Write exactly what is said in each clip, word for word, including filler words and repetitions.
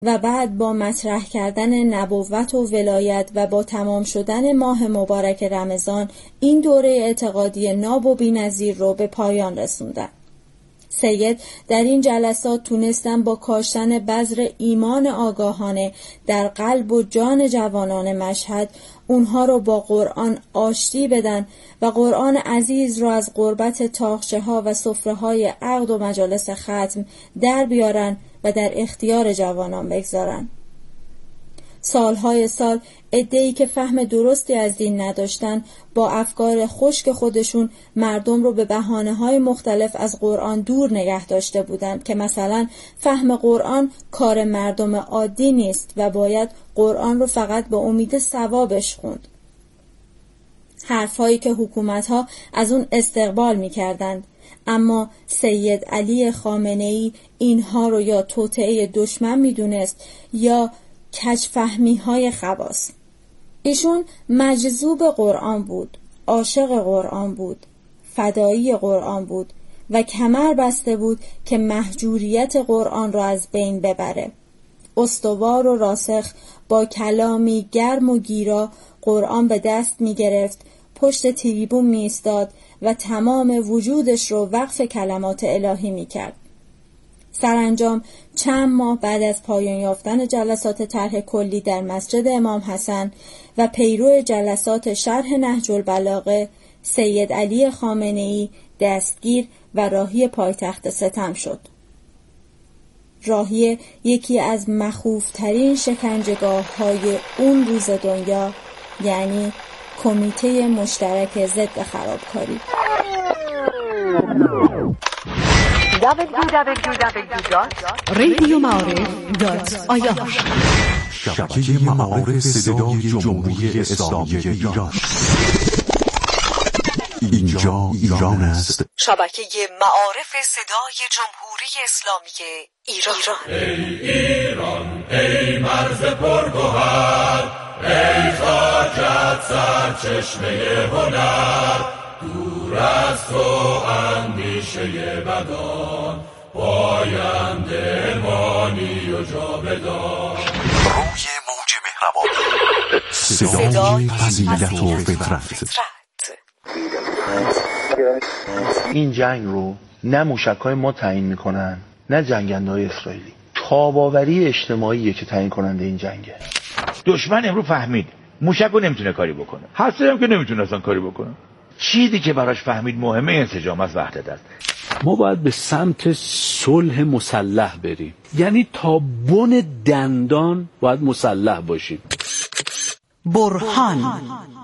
و بعد با مطرح کردن نبوت و ولایت و با تمام شدن ماه مبارک رمضان این دوره اعتقادی ناب و بی‌نظیر رو به پایان رسوندن. سید در این جلسات تونستن با کاشتن بذر ایمان آگاهانه در قلب و جان جوانان مشهد اونها رو با قرآن آشتی بدن و قرآن عزیز رو از غربت تاقچه ها و سفره های عقد و مجالس ختم در بیارن و در اختیار جوانان بگذارن. سالهای سال عده‌ای که فهم درستی از دین نداشتن با افکار خشک خودشون مردم رو به بهانه‌های مختلف از قرآن دور نگه داشته بودند که مثلا فهم قرآن کار مردم عادی نیست و باید قرآن رو فقط به امید ثوابش خوند. حرفهایی که حکومت‌ها از اون استقبال می‌کردند، اما سید علی خامنه‌ای اینها رو یا توطئه دشمن می‌دونست یا کج‌فهمی های خواص. ایشون مجذوب قرآن بود، عاشق قرآن بود، فدایی قرآن بود و کمر بسته بود که مهجوریت قرآن را از بین ببره. استوار و راسخ با کلامی گرم و گیرا قرآن به دست می گرفت، پشت تریبون می ایستاد و تمام وجودش رو وقف کلمات الهی می کرد. سرانجام چند ماه بعد از پایان یافتن جلسات طرح کلی در مسجد امام حسن و پیرو جلسات شرح نهج البلاغه، سید علی خامنه‌ای دستگیر و راهی پایتخت ستم شد. راهی یکی از مخوفترین شکنجهگاه‌های اون روز دنیا، یعنی کمیته مشترک ضد خرابکاری. دبلیو دبلیو دبلیو دات رادیو معارف دات آی آر شبکه معارف صدای جمهوری اسلامی ایران. اینجا ایران است. شبکه معارف صدای جمهوری اسلامی ایران. ای ایران، ای مرز پرگوهر، ای خاکت سرچشمه هنر، دور از تو اندیشه بدان، پاینده مانی و جاودان. روی موج مهربان، صدای فضیلت و فطرت. این جنگ رو نه موشک‌های ما تعیین میکنن نه جنگنده‌های اسرائیلی. تاباوری اجتماعیه که تعیین کننده این جنگه. دشمن امروز فهمید موشک رو نمیتونه کاری بکنه، هسته هم که نمیتونه اصلا کاری بکنه. چیزی که براش فهمید مهمه انسجام است، وحدت است. ما باید به سمت صلح مسلح بریم، یعنی تا بن دندان باید مسلح باشیم. برهان.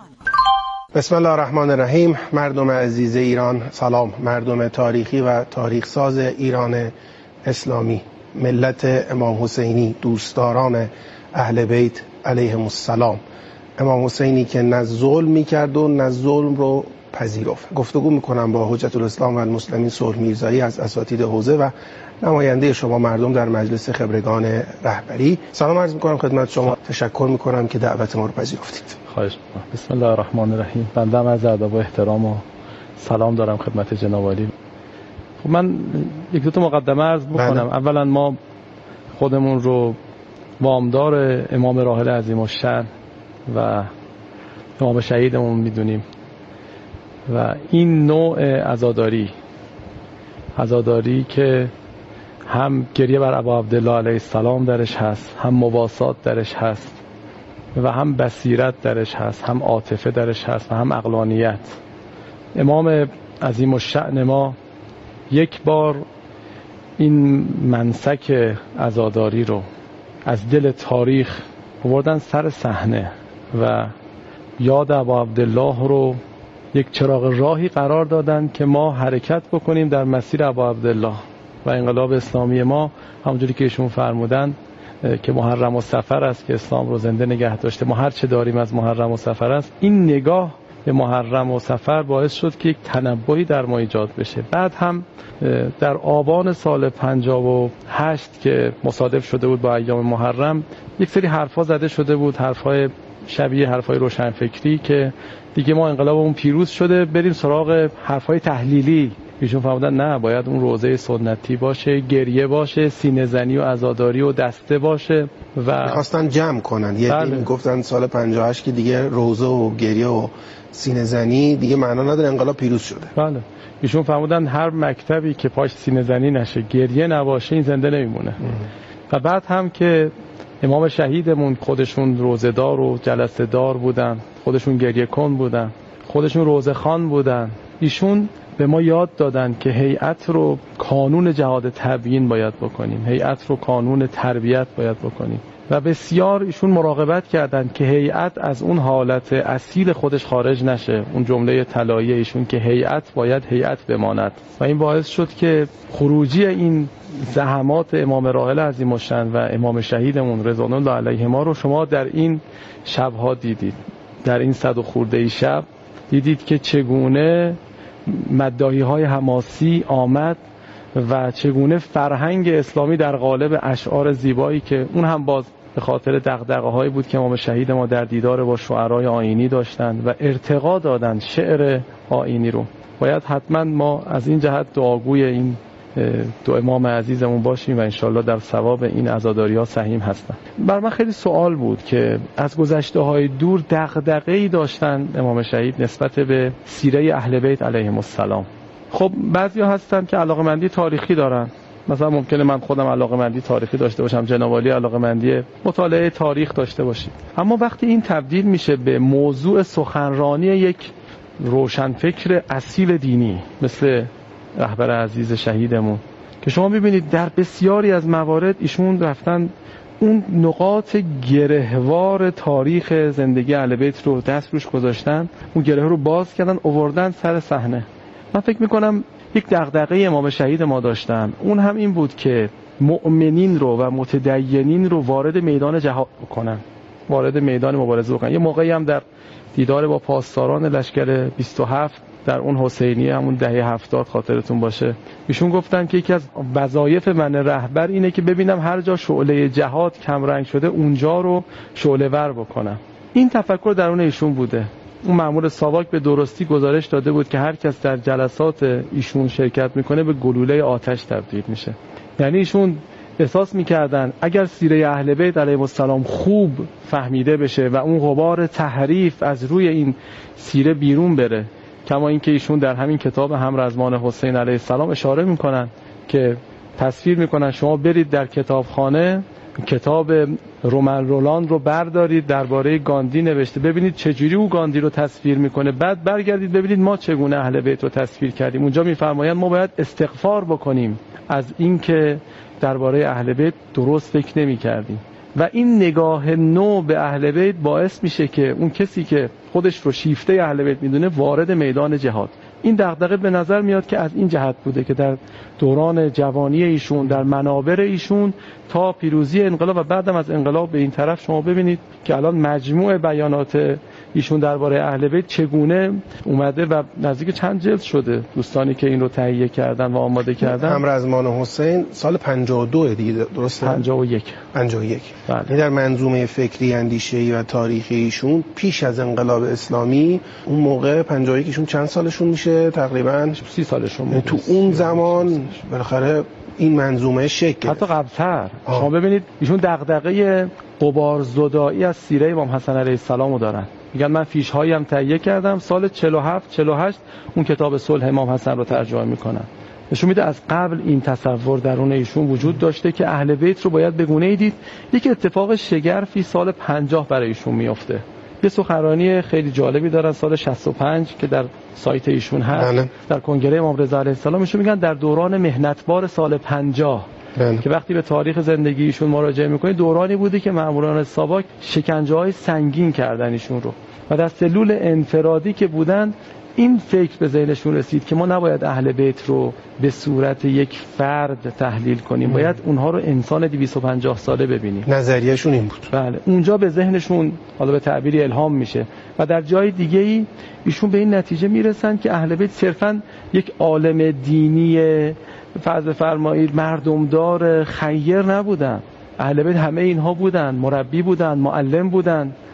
بسم الله الرحمن الرحیم. مردم عزیز ایران سلام. مردم تاریخی و تاریخ ساز ایران اسلامی، ملت امام حسینی، دوستداران اهل بیت علیهم السلام. امام حسینی که نه ظلم میکرد و نه ظلم رو پذیرفت. گفتگو میکنم با حجت الاسلام و المسلمین صلح میرزایی از اساتید حوزه و نماینده شما مردم در مجلس خبرگان رهبری. سلام عرض میکنم خدمت شما. تشکر میکنم که دعوت ما رو پذیرفتید. خواهش میکنم. بسم الله الرحمن الرحیم. بنده هم از ادب و احترام و سلام دارم خدمت جناب عالی. خب من یک دو تا مقدمه عرض میکنم. اولا ما خودمون رو وامدار امام راحل عظیم الشأن و امام شهیدمون میدونیم و این نوع عزاداری عزاداری که هم گریه بر ابا عبدالله علیه السلام درش هست، هم مواسات درش هست و هم بصیرت درش هست، هم عاطفه درش هست و هم عقلانیت. امام عظیم الشأن ما یک بار این منسک عزاداری رو از دل تاریخ آوردن سر صحنه و یاد ابا عبدالله رو یک چراغ راهی قرار دادن که ما حرکت بکنیم در مسیر ابا عبدالله و انقلاب اسلامی ما، همونجوری که ایشون فرمودن که محرم و صفر است که اسلام رو زنده نگه داشته. ما هر چه داریم از محرم و صفر است. این نگاه به محرم و صفر باعث شد که یک تنبهی در ما ایجاد بشه. بعد هم در آبان سال پنجاه و هشت که مصادف شده بود با ایام محرم، یک سری حرفا زده شده بود، حرفای شبیه حرفای روشنفکری که دیگه ما انقلابمون پیروز شده، بریم سراغ حرفای تحلیلی ایشون فرمودن نه، باید اون روزه سنتی باشه، گریه باشه، سینه زنی و عزاداری و دسته باشه و می‌خواستن جمع کنن. یه بله. عده میگفتن سال پنجاه و هشت که دیگه روزه و گریه و سینه زنی دیگه معنا نداره، انقلاب پیروز شده. بله. ایشون فرمودن هر مکتبی که پاش سینه زنی نشه، گریه نباشه، این زنده نمیمونه. و بعد هم که امام شهیدمون خودشون روزه‌دار و جلسه دار بودن، خودشون گریه کن بودن، خودشون روزه خوان بودن، ایشون به ما یاد دادن که هیئت رو کانون جهاد تبیین باید بکنیم، هیئت رو کانون تربیت باید بکنیم و بسیار ایشون مراقبت کردن که هیئت از اون حالت اصیل خودش خارج نشه. اون جمله طلایی ایشون که هیئت باید هیئت بماند و این باعث شد که خروجی این زحمات امام راحل عظیم الشأن و امام شهیدمون رضوان الله علیهما رو شما در این شب‌ها دیدید. در این صد و خورده ای شب دیدید که چگونه مداحی‌های حماسی آمد و چگونه فرهنگ اسلامی در قالب اشعار زیبایی که اون هم باز به خاطر دغدغه‌هایی بود که امام شهید ما در دیدار با شعرای آیینی داشتند و ارتقا دادند شعر آیینی رو. باید حتما ما از این جهت دعاگوی این دو امام عزیزمون باشیم و انشالله در ثواب این عزاداری‌ها سهیم هستن. بر من خیلی سوال بود که از گذشته‌های دور دغدغه‌ای داشتن امام شهید نسبت به سیره اهل بیت علیهم السلام. خب بعضیا هستن که علاقه‌مندی تاریخی دارن، مثلا ممکنه من خودم علاقه‌مندی تاریخی داشته باشم، جناب عالی علاقه‌مندی مطالعه تاریخ داشته باشید، اما وقتی این تبدیل میشه به موضوع سخنرانی یک روشنفکر اصیل دینی مثل رهبر عزیز شهیدمون که شما ببینید در بسیاری از موارد ایشون رفتن اون نقاط گرهوار تاریخ زندگی اهل بیت رو دست روش گذاشتن، اون گره رو باز کردن، آوردن سر صحنه. من فکر میکنم یک دغدغه امام شهید ما داشتن، اون هم این بود که مؤمنین رو و متدینین رو وارد میدان جهاد بکنن، وارد میدان مبارزه بکنن. یه موقعی هم در دیدار با پاسداران لشکر بیست و هفت در اون حسینیه همون دهه هفتاد خاطرتون باشه، ایشون گفتن که یکی از وظایف من رهبر اینه که ببینم هر جا شعله جهاد کم رنگ شده اونجا رو شعله ور بکنم. این تفکر درون ایشون بوده. اون مأمور ساواک به درستی گزارش داده بود که هر کس در جلسات ایشون شرکت میکنه به گلوله آتش تبدیل میشه. یعنی ایشون احساس میکردن اگر سیره اهل بیت علیهم السلام خوب فهمیده بشه و اون غبار تحریف از روی این سیره بیرون بره، کما اینکه ایشون در همین کتاب همرزمان حسین علیه السلام اشاره میکنن که تصویر میکنن شما برید در کتابخانه کتاب رومن رولان رو بردارید، درباره گاندی نوشته، ببینید چجوری او گاندی رو تصویر میکنه، بعد برگردید ببینید ما چگونه اهل بیت رو تصویر کردیم. اونجا میفرمایند ما باید استغفار بکنیم از اینکه درباره اهل بیت درست فکر نمی‌کردیم و این نگاه نو به اهل بیت باعث میشه که اون کسی که خودش رو شیفته اهل بیت میدونه وارد میدان جهاد. این دغدغه به نظر میاد که از این جهت بوده که در دوران جوانی ایشون، در منابر ایشون تا پیروزی انقلاب و بعدم از انقلاب به این طرف شما ببینید که الان مجموع بیانات ایشون درباره اهل بیت چگونه اومده و نزدیک چند جلد شده. دوستانی که این رو تهیه کردن و آماده کردن، همرزمان حسین سال پنجاه و دو دیگه، درسته؟ پنجاه و یک پنجاه و یک. بله. در منظومه فکری اندیشه‌ای و تاریخی ایشون پیش از انقلاب اسلامی، اون موقع پنجاه و یک ایشون چند سالشون میشه؟ تقریبا سی سالشون میشه. تو اون زمان بالاخره این منظومه شکل حتی قبل‌تر. شما ببینید ایشون دغدغه غبار زدایی از سیره امام حسن علیه السلام رو دارن. میگن من فیش هایی هم تهیه کردم، سال چهل و هفت چهل و هشت اون کتاب صلح امام حسن رو ترجمه میکنن. نشون میده از قبل این تصور درون ایشون وجود داشته که اهل بیت رو باید به گونه‌ای دید. یک اتفاق شگرفی سال پنجاه برای ایشون میفته. یه سخنرانی خیلی جالبی دارن سال شصت و پنج که در سایت ایشون هست. بله. در کنگره امام رضا علیه السلام ایشون میگن در دوران محنتبار سال پنجاه، بله. که وقتی به تاریخ زندگی ایشون مراجعه میکنید دورانی بوده که مأموران ساواک شکنجه‌های سنگین کردن ایشون رو و در سلول انفرادی که بودن این فکر به ذهنشون رسید که ما نباید اهل بیت رو به صورت یک فرد تحلیل کنیم، باید اونها رو انسان دویست و پنجاه ساله ببینیم. نظریهشون این بود. بله. اونجا به ذهنشون حالا به تعبیری الهام میشه و در جای دیگه ای ایشون به این نتیجه میرسن که اهل بیت صرفاً یک عالم دینی فرض بفرمایید مردمدار خیر نبودن. اهل بیت همه اینها بودن، مربی بودن، معلم بودن،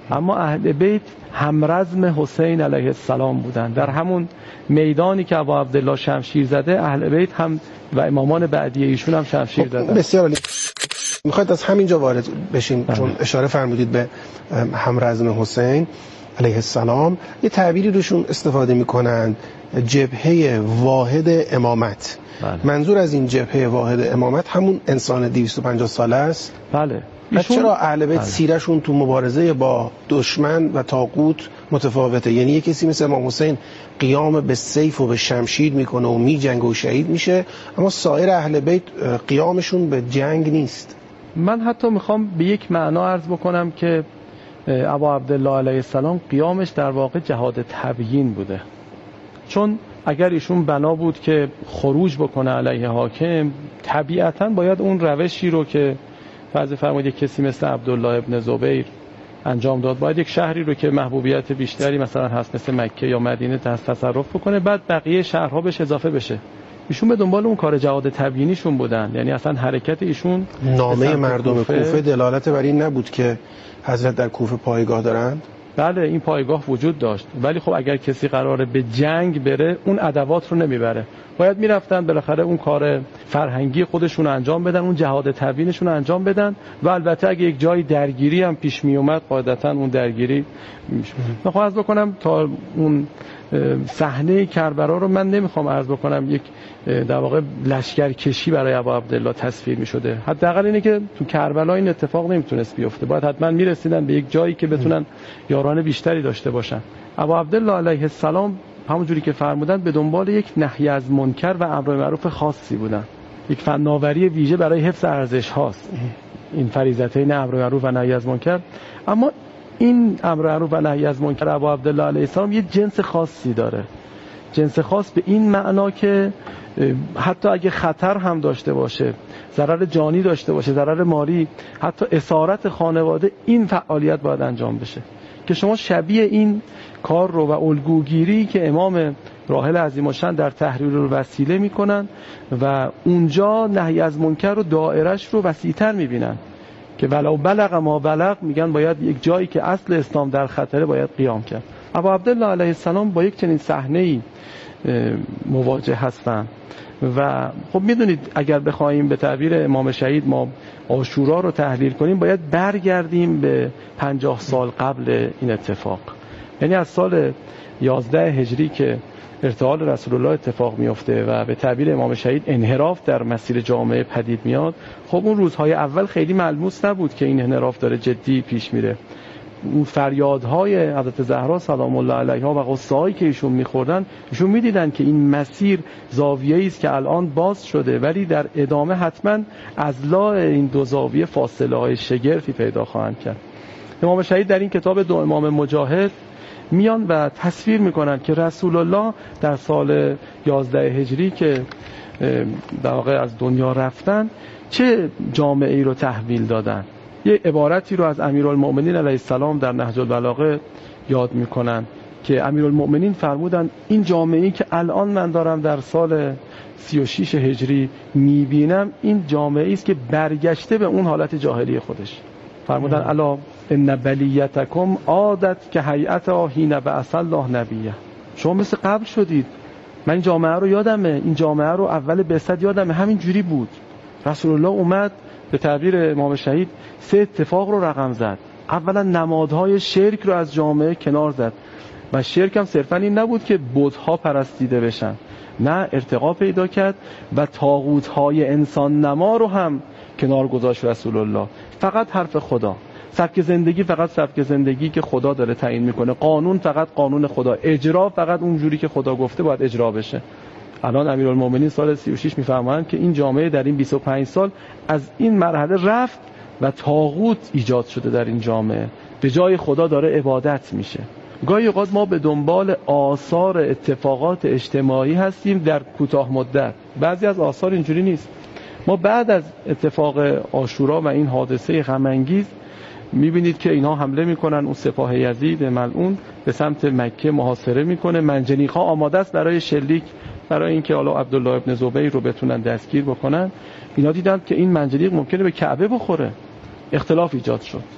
اما اهل بیت همرزم حسین علیه السلام بودن. در همون میدانی که ابا عبدالله شمشیر زده، اهل بیت هم و امامان بعدی ایشون هم شمشیر زدن. بسیار عالی. میخواید از همینجا وارد بشیم چون اشاره فرمودید به همرزم حسین علیه السلام. یه تعبیری روشون استفاده میکنند، جبهه واحد امامت. بله. منظور از این جبهه واحد امامت همون انسان دویست و پنجاه ساله است؟ بله. ایشون... چرا اهل بیت سیرشون تو مبارزه با دشمن و طاغوت متفاوته؟ یعنی یه کسی مثل امام حسین قیام به سیف و به شمشیر میکنه و میجنگه و شهید میشه، اما سایر اهل بیت قیامشون به جنگ نیست. من حتی میخوام به یک معنا عرض بکنم که ابا عبدالله علیه السلام قیامش در واقع جهاد تبیین بوده، چون اگر ایشون بنا بود که خروج بکنه علیه حاکم، طبیعتاً باید اون روشی رو که فرض فرمایید کسی مثل عبدالله ابن زبیر انجام داد، باید یک شهری رو که محبوبیت بیشتری مثلا هست مثل مکه یا مدینه تصرف بکنه، بعد بقیه شهرها بهش اضافه بشه. ایشون به دنبال اون کار جهاد تبیینیشون بودن، یعنی اصلا حرکت ایشون نامه مردم کوفه, کوفه دلالت بر این نبود که حضرت در کوفه پایگاه دارند؟ بله این پایگاه وجود داشت، ولی خب اگر کسی قراره به جنگ بره اون ادوات رو نمیبره، باید میرفتن بالاخره اون کار فرهنگی خودشون انجام بدن، اون جهاد تبیینشون انجام بدن، و البته اگه یک جای درگیری هم پیش می اومد قاعدتا اون درگیری میشه. میخوام عرض بکنم تا اون صحنه کربلا رو من نمیخوام عرض بکنم یک در واقع لشکرکشی برای ابا عبدالله تصویر میشده، حداقل اینه که تو کربلا این اتفاق نمیتونست بیفته، باید حتما میرسیدن به یک جایی که بتونن یاران بیشتری داشته باشن. ابا عبدالله علیه السلام همونجوری که فرمودن به دنبال یک نهی از منکر و امر معروف خاصی بودن، یک فناوری ویژه برای حفظ ارزش هاست این فریضتین امر معروف و نهی از منکر. اما این امر معروف و نهی از منکر ابا عبدالله علیه السلام یه جنس خاصی داره، جنس خاص به این معنا که حتی اگه خطر هم داشته باشه، ضرر جانی داشته باشه، ضرر مالی، حتی اسارت خانواده، این فعالیت باید انجام بشه که شما شبیه این کار رو و الگوگیری که امام راحل عظیم الشأن در تحریر الوسیله میکنن و اونجا نهی از منکر رو دائرش رو وسیع‌تر میبینن که ولو بلغ ما بلغ، میگن باید یک جایی که اصل اسلام در خطره باید قیام کرد. ابا عبدالله علیه السلام با یک چنین صحنه‌ای مواجه هستن و خب میدونید اگر بخوایم به تعبیر امام شهید ما عاشورا رو تحلیل کنیم، باید برگردیم به پنجاه سال قبل این اتفاق، یعنی از سال یازده هجری که ارتحال رسول الله اتفاق میفته و به تعبیر امام شهید انحراف در مسیر جامعه پدید میاد. خب اون روزهای اول خیلی ملموس نبود که این انحراف داره جدی پیش میره. اون فریادهای حضرت زهرا سلام الله علیها و قصه‌هایی که ایشون میخوردن، ایشون میدیدن که این مسیر زاویه‌ای است که الان باز شده، ولی در ادامه حتما اضلاع این دو زاویه فاصله‌های شگرفی پیدا خواهند کرد. امام شهید در این کتاب دو امام مجاهد میان و تصویر میکنن که رسول الله در سال یازده هجری که در واقع از دنیا رفتن چه جامعه ای رو تحویل دادن. یه عبارتی رو از امیرالمؤمنین علیه السلام در نهج البلاغه یاد میکنن که امیرالمؤمنین فرمودن این جامعه‌ای که الان من دارم در سال سی و شش هجری میبینم، این جامعه‌ای است که برگشته به اون حالت جاهلی خودش. فرمودن الا ان بلیتکم عادت که هیئت حین بعث الله نبیه، شما مثل قبل شدید. من این جامعه رو یادمه، این جامعه رو اول بعثت یادمه همین جوری بود. رسول الله اومد به تعبیر امام شهید سه اتفاق رو رقم زد. اولا نمادهای شرک رو از جامعه کنار زد و شرک هم صرفا این نبود که بت‌ها پرستیده بشن، نه، ارتقا پیدا کرد و طاغوت‌های انسان نما رو هم کنار گذاشت رسول الله. فقط حرف خدا، سبک زندگی فقط سبک زندگی که خدا داره تعیین میکنه، قانون فقط قانون خدا، اجرا فقط اونجوری که خدا گفته باید اجرا بشه. الان امیرالمومنین سال سی و شش میفهمند که این جامعه در این بیست و پنج سال از این مرحله رفت و طاغوت ایجاد شده در این جامعه، به جای خدا داره عبادت میشه. گاهی اوقات ما به دنبال آثار اتفاقات اجتماعی هستیم در کوتاه مدت، بعضی از آثار اینجوری نیست. ما بعد از اتفاق عاشورا و این حادثه غم انگیز میبینید که اینها حمله میکنن، اون سپاه یزید ملعون به سمت مکه محاصره میکنه، منجنیق‌ها آماده است برای شلیک، برای اینکه حالا عبدالله ابن زبیر رو بتونن دستگیر بکنن. اینا دیدن که این منجنیق ممکنه به کعبه بخوره، اختلاف ایجاد شد.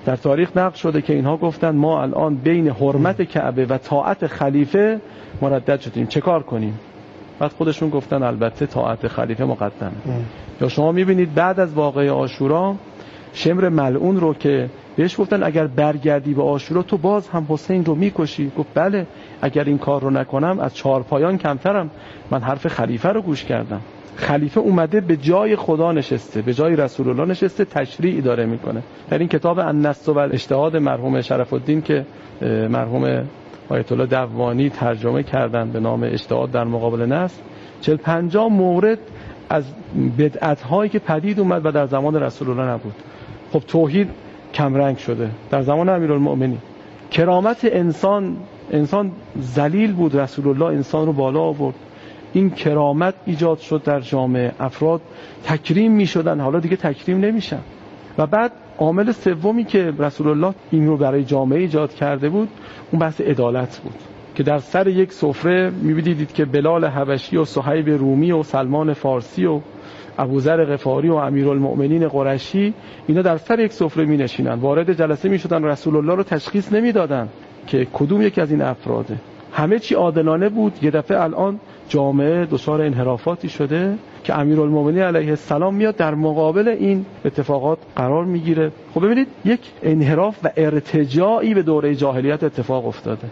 در تاریخ نقل شده که اینها گفتن ما الان بین حرمت کعبه و طاعت خلیفه مردد شدیم، چه کار کنیم؟ بعد خودشون گفتن البته طاعت خلیفه مقدمه. یا شما میبینید بعد از واقعه عاشورا شمر ملعون رو که بهش گفتن اگر برگردی به عاشورا تو باز هم حسین رو میکشی، گفت بله اگر این کار رو نکنم از چهارپایان کمترم، من حرف خلیفه رو گوش کردم. خلیفه اومده به جای خدا نشسته، به جای رسول الله نشسته، تشریع داره میکنه. در این کتاب النص و الاجتهاد مرحوم شرف الدین که مرحوم آیت الله دوانی ترجمه کردن به نام اجتهاد در مقابل نص، چهل پنجاه مورد از بدعت هایی که پدید اومد و در زمان رسول الله نبود. خب توحید کمرنگ شده در زمان امیرالمؤمنین. کرامت انسان، انسان ذلیل بود، رسول الله انسان رو بالا آورد. این کرامت ایجاد شد در جامعه، افراد تکریم می شدن، حالا دیگه تکریم نمیشن. و بعد عامل سومی که رسول الله این رو برای جامعه ایجاد کرده بود اون بحث عدالت بود که در سر یک سفره می‌بینید که بلال حبشی و صهیب رومی و سلمان فارسی و ابوذر غفاری و امیرالمؤمنین قرشی اینا در سر یک سفره می‌نشینن، وارد جلسه می‌شدن، رسول الله رو تشخیص نمی‌دادن که کدوم یکی از این افراده. همه چی عادلانه بود. یه دفعه الان جامعه دچار انحرافاتی شده که امیرالمؤمنین علیه السلام میاد در مقابل این اتفاقات قرار میگیره. خب ببینید یک انحراف و ارتجاعی به دوره جاهلیت اتفاق افتاده.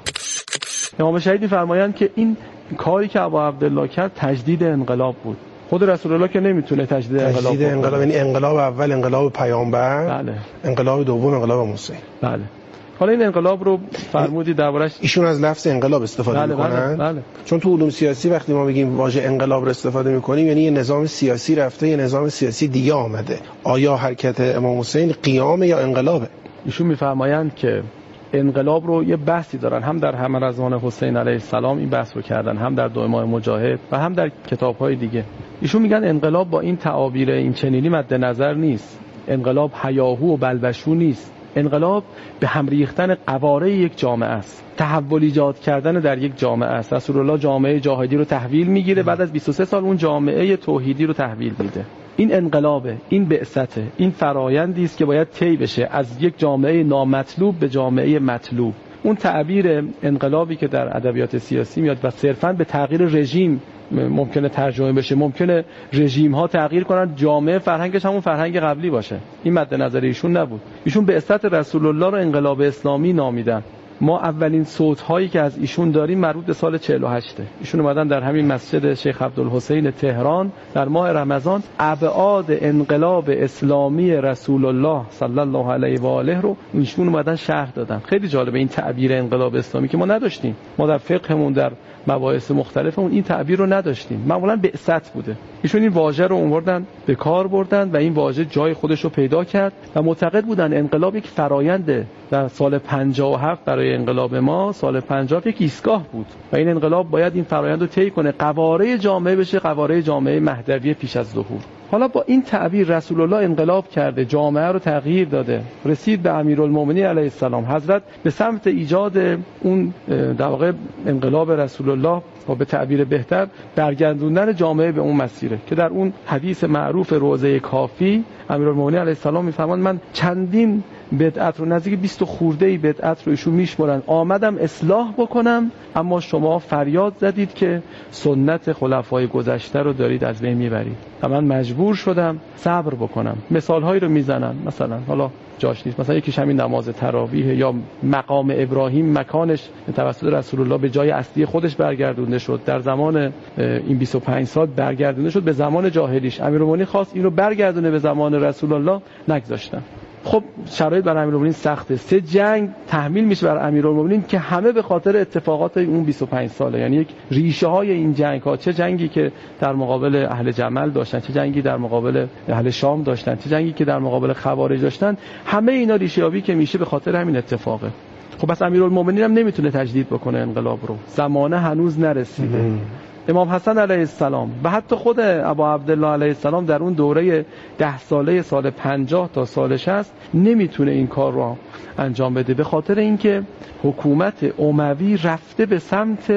امام شهید می‌فرمایند که این کاری که ابا عبدالله کرد تجدید انقلاب بود. خود رسول الله که نمیتونه تجدید انقلاب تجدید انقلاب یعنی انقلاب اول انقلاب پیامبر، بله. انقلاب دوم انقلاب موسی. بله. حالا این انقلاب رو فرمودی دربارش ایشون از لفظ انقلاب استفاده بله میکنن. بله بله. چون تو علوم سیاسی وقتی ما بگیم واژه انقلاب رو استفاده میکنیم یعنی یه نظام سیاسی رفته یه نظام سیاسی دیگه آمده. آیا حرکت امام حسین قیام یا انقلابه؟ ایشون میفرمایند که انقلاب رو یه بحثی دارن، هم در همه رضوان حسین علیه السلام این بحث رو کردن، هم در دو امام مجاهد و هم در کتاب‌های دیگه. ایشون میگن انقلاب با این تعابیر این چنینی مد نظر نیست. انقلاب هیاهو و بلبشو نیست. انقلاب به هم ریختن قواره یک جامعه است، تحول ایجاد کردن در یک جامعه است. رسول الله جامعه جاهلی رو تحویل میگیره، بعد از بیست و سه سال اون جامعه توحیدی رو تحویل میده. این انقلابه، این بعثته، این فرایندی است که باید طی بشه از یک جامعه نامطلوب به جامعه مطلوب. اون تعبیر انقلابی که در ادبیات سیاسی میاد و صرفاً به تغییر رژیم ممکنه ترجمه بشه، ممکنه رژیم ها تغییر کنن، جامعه فرهنگش همون فرهنگ قبلی باشه. این مد نظر ایشون نبود. ایشون بعثت رسول الله رو انقلاب اسلامی نامیدن. ما اولین صوت هایی که از ایشون داریم مربوط به سال چهل و هشت. ایشون اومدن در همین مسجد شیخ عبدالحسین تهران در ماه رمضان ابعاد انقلاب اسلامی رسول الله صلی الله علیه و آله رو ایشون اومدن شرح دادن. خیلی جالبه این تعبیر انقلاب اسلامی که ما نداشتیم. ما در فقهمون در مباحث مختلفمون این تعبیر رو نداشتیم. معمولا بعثت بوده. ایشون این واژه رو آوردن به کار بردن و این واژه جای خودش رو پیدا کرد و معتقد بودن انقلاب یک فراینده. در سال پنجاه و هفت برای انقلاب ما سال پنجاه یک ایستگاه بود و این انقلاب باید این فرایند رو طی کنه، قواره جامعه بشه قواره جامعه مهدوی پیش از ظهور. حالا با این تعبیر رسول الله انقلاب کرده، جامعه رو تغییر داده، رسید به امیرالمؤمنین علیه السلام. حضرت به سمت ایجاد اون در واقع انقلاب رسول الله و به تعبیر بهتر برگردوندن جامعه به اون مسیره که در اون حدیث معروف روضه کافی امیرالمؤمنین علیه السلام میفرمایند من چندین بدعت رو نزدیک بیست خورده بدعت رو ایشون میشمرن آمدم اصلاح بکنم، اما شما فریاد زدید که سنت خلفای گذشته رو دارید از بین میبرید و من مجبور شدم صبر بکنم. مثالهایی رو میزنن، مثلا حالا جاش نیست، مثلا یکیش همین نماز تراویح یا مقام ابراهیم مکانش توسط رسول الله به جای اصلی خودش برگردونده شد، در زمان این بیست و پنج سال برگردونده شد به زمان جاهلیش. امیرالمؤمنین خواست این رو برگردونه به زمان رسول الله، نگذاشتن. خب شرایط برای امیرالمؤمنین سخته، سه جنگ تحمیل میشه بر امیرالمؤمنین که همه به خاطر اتفاقات اون بیست و پنج ساله، یعنی یک ریشه های این جنگ ها، چه جنگی که در مقابل اهل جمل داشتن، چه جنگی در مقابل اهل شام داشتن، چه جنگی که در مقابل خوارج داشتن، همه اینا ریشه یابی که میشه به خاطر همین اتفاقه. خب پس امیرالمؤمنین هم نمیتونه تجدید بکنه انقلاب رو، زمانه هنوز نرسیده. امام حسن علیه السلام و حتی خود ابا عبدالله علیه السلام در اون دوره ده ساله سال پنجاه تا سال شصت نمیتونه این کار رو انجام بده، به خاطر اینکه حکومت اموی رفته به سمت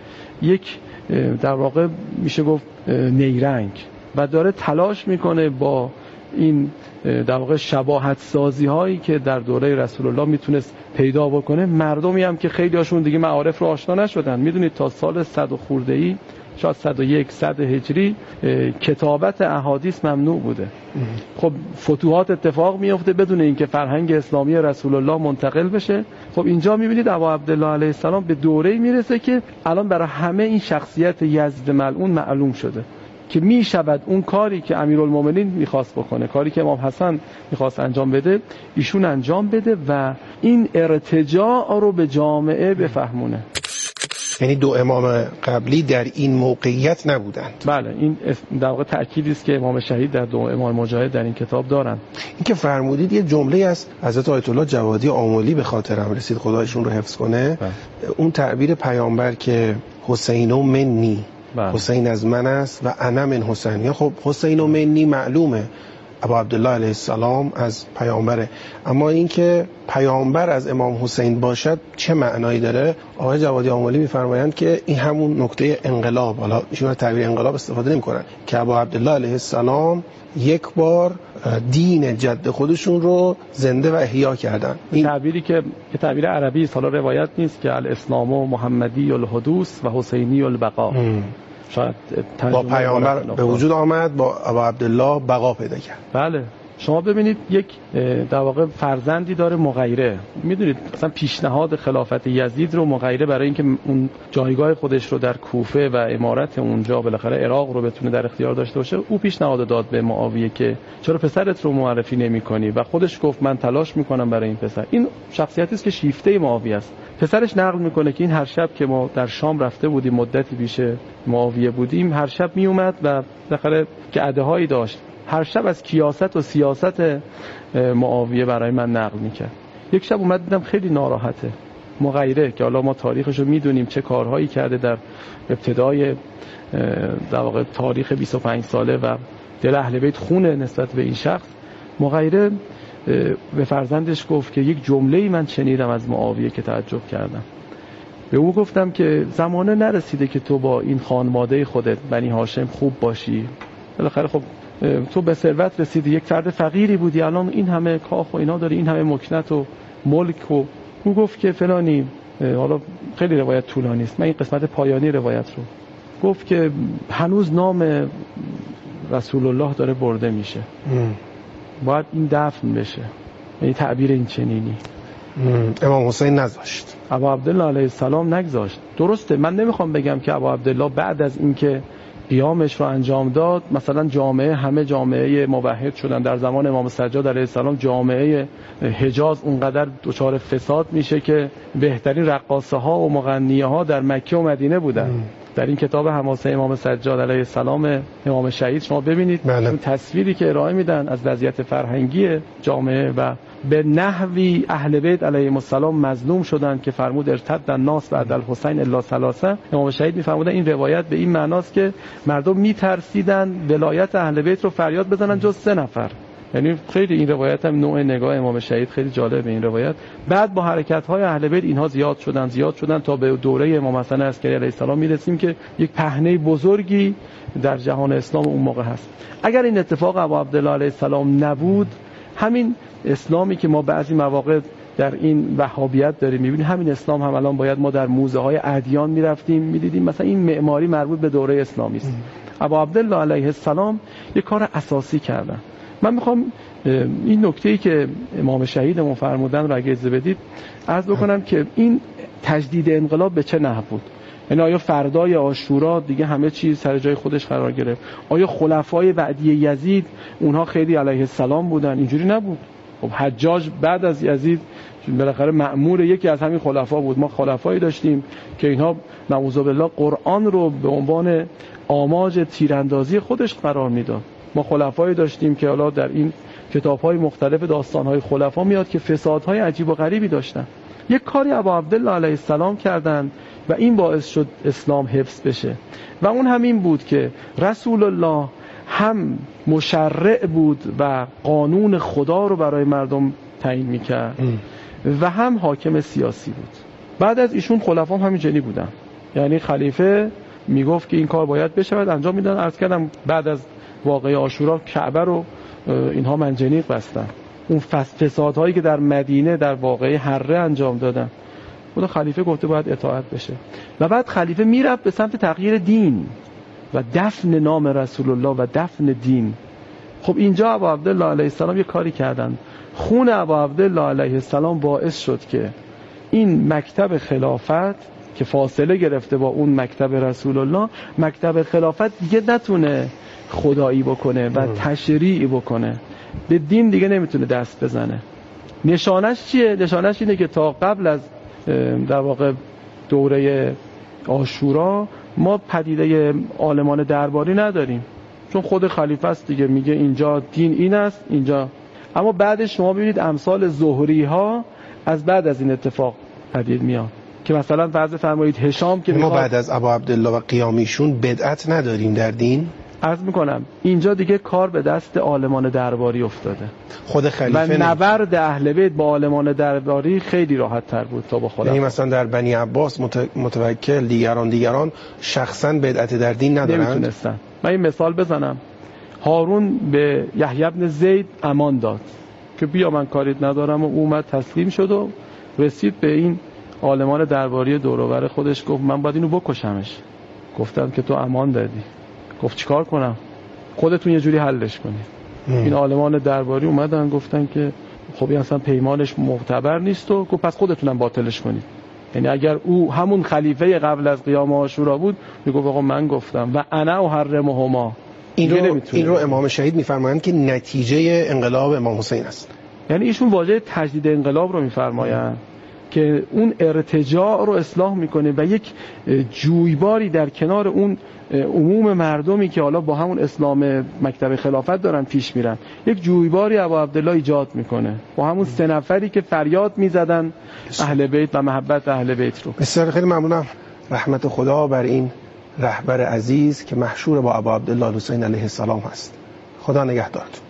یک در واقع میشه گفت نیرنگ و داره تلاش میکنه با این در واقع شباهت سازی هایی که در دوره رسول الله میتونست پیدا بکنه، مردمی هم که خیلی هاشون دیگه معارف رو آشنا نشدن. میدونید تا سال صد خورده ای، شاید صد و یک صد هجری، کتابت احادیث ممنوع بوده. خب فتوحات اتفاق میفته بدون اینکه فرهنگ اسلامی رسول الله منتقل بشه. خب اینجا میبینید ابا عبدالله علیه السلام به دوره‌ای میرسه که الان برای همه این شخصیت یزد ملعون معلوم شده که میشود اون کاری که امیرالمومنین میخواست بکنه، کاری که امام حسن میخواست انجام بده، ایشون انجام بده و این ارتجاع رو به جامعه بفهمونه. یعنی دو امام قبلی در این موقعیت نبودند. بله، این در واقع تأکیدی است که امام شهید در دو امام مجاهد در این کتاب دارن. این که فرمودید یه جمله از حضرت آیت الله جوادی آملی به خاطرم رسید، خدایشون رو حفظ کنه. بله. اون تعبیر پیامبر که حسین و منی، بله. حسین از من است و انا من حسین. یا خب حسین و منی معلومه ابا عبدالله علیه السلام از پیامبره، اما اینکه پیامبر از امام حسین باشد چه معنایی داره؟ آقای جوادی آملی میفرمایند که این همون نکته انقلاب، حالا ایشون از تعبیر انقلاب استفاده نمی‌کنن، که ابا عبدالله علیه السلام یک بار دین جد خودشون رو زنده و احیا کردن. این تعبیری که که تعبیر عربی است، حالا روایت نیست، که الاسلام و محمدی الحدوث و حسینی البقا. شاید با پیامبر به وجود آمد، با ابا عبدالله بقا پیدا کرد. بله، شما ببینید یک در واقع فرزندی داره مغیره. میدونید مثلا پیشنهاد خلافت یزید رو مغیره برای اینکه اون جایگاه خودش رو در کوفه و امارت اونجا بالاخره عراق رو بتونه در اختیار داشته باشه، او پیشنهاد داد به معاویه که چرا پسرت رو معرفی نمی‌کنی و خودش گفت من تلاش می‌کنم برای این پسر. این شخصیتی است که شیفته معاویه است. پسرش نقل میکنه که این هر شب که ما در شام رفته بودیم، مدتی پیش معاویه بودیم، هر شب میومد و بالاخره که عده‌هایی داشت، هر شب از کیاست و سیاست معاویه برای من نقل میکرد. یک شب اومد دیدم خیلی ناراحته. مغیره که حالا ما تاریخش رو میدونیم چه کارهایی کرده در ابتدای در واقع تاریخ بیست و پنج ساله و دل اهل بیت خونه نسبت به این شخص. مغیره به فرزندش گفت که یک جمله‌ای من شنیدم از معاویه که تعجب کردم. به او گفتم که زمانه نرسیده که تو با این خانواده خودت بنی هاشم خوب باشی. بالاخره خب تو به ثروت رسیدی، یک فرد فقیری بودی، الان این همه کاخ و اینا داری، این همه مکنت و ملک. و او گفت که فلانی، حالا خیلی روایت طولانی است، من این قسمت پایانی روایت رو گفت که هنوز نام رسول الله داره برده میشه، باید این دفن بشه. یعنی تعبیر این چنینی امام حسین نذاشت، ابا عبدالله علیه السلام نگذاشت. درسته، من نمیخوام بگم که ابا عبدالله بعد از اینکه قیامش رو انجام داد مثلا جامعه همه جامعه موحد شدن. در زمان امام سجاد علیه السلام جامعه حجاز اونقدر دچار فساد میشه که بهترین رقاصه ها و مغنیه ها در مکه و مدینه بودن. ام. در این کتاب حماسه امام سجاد علیه السلام امام شهید شما ببینید بله. تصویری که ارائه میدن از وضعیت فرهنگی جامعه و به نحوی اهل بیت علیهم السلام مظلوم شدند که فرمود ارتد الناس بعد الحسین الا ثلاثه. امام شهید میفرمودن این روایت به این معناست که مردم میترسیدن ولایت اهل بیت رو فریاد بزنن جز سه نفر. یعنی خیلی این روایت هم نوع نگاه امام شهید خیلی جالبه این روایت. بعد با حرکت های اهل بیت اینها زیاد شدن زیاد شدن تا به دوره امام حسن عسکری علیه السلام میرسیم که یک پهنه بزرگی در جهان اسلام اون موقع هست. اگر این اتفاق ابا عبدالله علیه السلام نبود، همین اسلامی که ما بعضی مواقع در این وهابیت داریم میبینیم، همین اسلام هم الان باید ما در موزه های ادیان میرفتیم میدیدیم مثلا این معماری مربوط به دوره اسلامی است. ابا عبدالله علیه السلام یک کار اساسی کردن. من میخوام این نکته‌ای که امام شهیدمون فرمودن رو اگه اجازه بدید عرض بکنم که این تجدید انقلاب به چه نحو بود. یعنی آیا فردای عاشورا دیگه همه چیز سر جای خودش قرار گرفت؟ آیا خلفای بعدی یزید اونها خیلی علیه السلام بودن؟ اینجوری نبود. خب حجاج بعد از یزید بالاخره مأمور یکی از همین خلفا بود. ما خلفایی داشتیم که اینها نعوذ بالله قرآن رو به عنوان آماج تیراندازی خودش قرار میداد. ما خلفایی داشتیم که حالا در این کتاب‌های مختلف داستان‌های خلفا میاد که فسادهای عجیب و غریبی داشتن. یک کاری ابا عبدالله علیه السلام کردند و این باعث شد اسلام حفظ بشه و اون همین بود که رسول الله هم مشرع بود و قانون خدا رو برای مردم تعیین میکرد و هم حاکم سیاسی بود. بعد از ایشون خلفا هم همینجوری بودن، یعنی خلیفه میگفت که این کار باید بشه انجام میدن. عرض کردم بعد از واقعه عاشورا کعبه رو اینها منجنیق بستن، اون فسادهایی که در مدینه در واقعه حره انجام دادن. خدا خلیفه گفته باید اطاعت بشه و بعد خلیفه میرفت به سمت تغییر دین و دفن نام رسول الله و دفن دین. خب اینجا ابا عبدالله علیه السلام یه کاری کردن، خون ابا عبدالله علیه السلام باعث شد که این مکتب خلافت که فاصله گرفته با اون مکتب رسول الله، مکتب خلافت دیگه نتونه خدایی بکنه و تشریع بکنه، به دین دیگه نمیتونه دست بزنه. نشانش چیه؟ نشانش اینه که تا قبل از در واقع دوره عاشورا ما پدیده عالمان درباری نداریم، چون خود خلیفه است دیگه، میگه اینجا دین این است اینجا. اما بعدش شما ببینید امثال زهری ها از بعد از این اتفاق پدید میاد که مثلا فرض فرمایید هشام که ما بعد از ابا عبدالله و قیامیشون بدعت نداریم در دین. عرض میکنم اینجا دیگه کار به دست عالمان درباری افتاده. خود خلیفه و نبرد اهل بیت با عالمان درباری خیلی راحت تر بود تا با خلفا. یعنی مثلا در بنی عباس متوکل دیگران دیگران شخصا بدعت در دین ندارن، نمیتونستن. من این مثال بزنم، هارون به یحیی بن زید امان داد که بیا من کاریت ندارم و اومد تسلیم شد و رسید به این عالمان درباری دور و بر خودش، گفت من باید اینو بکشمش. گفتن که تو امان دادی. گفت چیکار کنم؟ خودتون یه جوری حلش کنید. ام. این عالمان درباری اومدن گفتن که خب این اصلا پیمانش معتبر نیست و گفت پس خودتونم باطلش کنید. یعنی اگر او همون خلیفه قبل از قیام عاشورا بود میگفت آقا من گفتم و انا احرمهما. این رو این رو امام شهید میفرمایند که نتیجه انقلاب امام حسین است. یعنی ایشون واژه تجدید انقلاب رو میفرمایند که اون ارتجاع رو اصلاح میکنه و یک جویباری در کنار اون عموم مردمی که حالا با همون اسلام مکتب خلافت دارن پیش میرن، یک جویباری ابا عبدالله ایجاد میکنه با همون سه نفری که فریاد میزدن اهل بیت و محبت اهل بیت رو. بسیار خیلی ممنونم. رحمت خدا بر این رهبر عزیز که محشور با ابا عبدالله حسین علیه السلام هست. خدا نگهدارتون.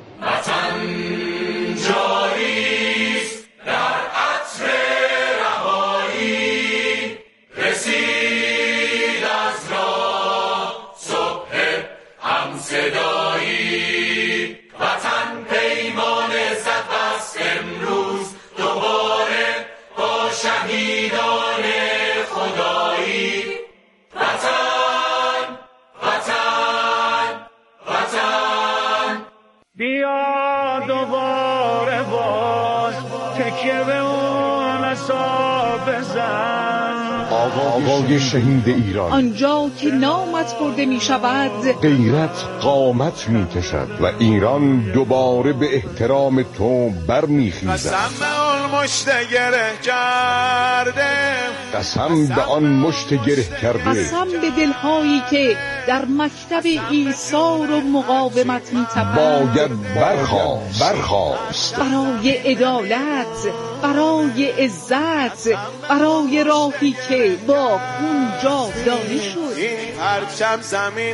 بیا دوباره باز تکیه به اون اصاب بزن، آوای شهید ایران، آنجا که نامت برده می شود غیرت قامت می کشد و ایران دوباره به احترام تو بر می خیزد. قسم به آن مشت گره کرده، قسم به آن مشت گره کرده، قسم به دلهایی که در مکتب ایثار و مقاومت می تپند، باید برخاست برخاست برای عدالت، برای عزت، برای راهی که با خون جاودانه شد. این پرچم زمین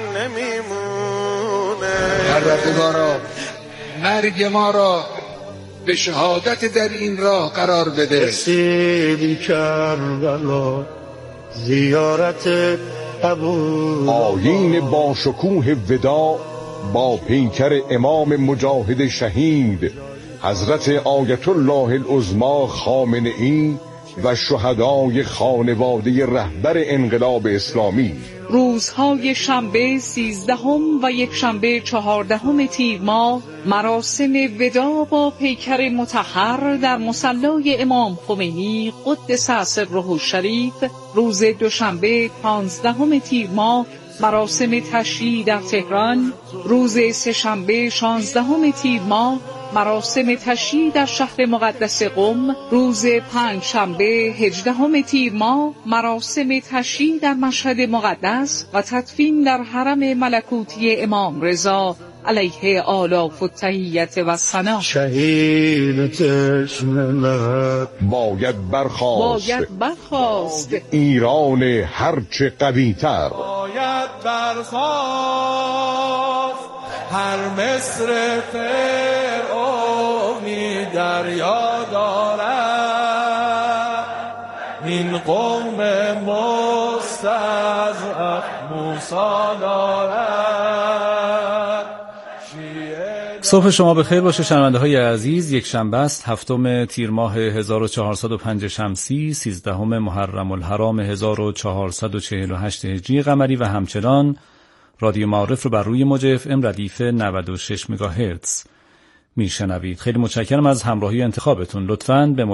نمیمونه. پروردگارا مرگ ما را به شهادت در این راه قرار بده. رسیدی کربلا زیارت قبول، آیین با شکوه ودا با پیکر امام مجاهد شهید حضرت آیت الله العظمی خامنه‌ای و شهدای خانواده رهبر انقلاب اسلامی. روزهای شنبه سیزدهم و یک شنبه چهاردهم تیر ماه مراسم ودا با پیکر مطهر در مصلی امام خمینی قدس سره الشریف. روز دوشنبه پانزدهم تیر ماه مراسم تشییع در تهران. روز سه‌شنبه شانزدهم تیر ماه مراسم تشییع در شهر مقدس قم. روز پنجشنبه هجدهم تیر ماه مراسم تشییع در مشهد مقدس و تدفین در حرم ملکوتی امام رضا علیه آلاف التحیت و ثنا. شهید تشنه باید برخاست باید برخاست ایران هرچه قوی‌تر، باید برخاست هر مصر فرعونی دریا دارد، این قوم مستضعف موسی دارد. صبح شما بخیر باشه شنونده های عزیز. یک شنبه است، هفتم تیر ماه هزار و چهارصد و پنج شمسی، سیزدهم محرم الحرام هزار و چهارصد و چهل و هشت هجری قمری و همچنان رادیو معارف رو بر روی موج اف ام ردیف نود و شش مگاهرتز میشنوید. خیلی متشکرم از همراهی انتخابتون. لطفاً به